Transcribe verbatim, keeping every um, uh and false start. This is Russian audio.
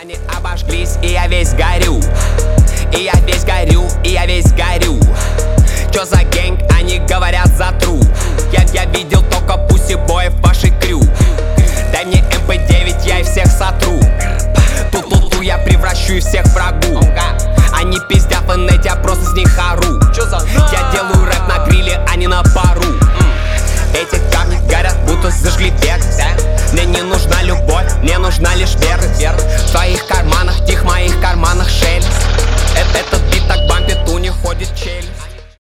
Они обожглись, и я весь горю. И я весь горю, и я весь горю. Чё за гэнг, они говорят за тру. Я, я видел только пусибоев в вашей крю. Дай мне эм пэ девять, я их всех сотру. Ту-ту-ту, я превращу их всех в врагу. Они пиздят в инете, я просто с них ору. Я делаю рэп на гриле, а не на пару. Эти камни горят, будто зажгли век. Мне не нужна любовь, мне нужна лишь вера.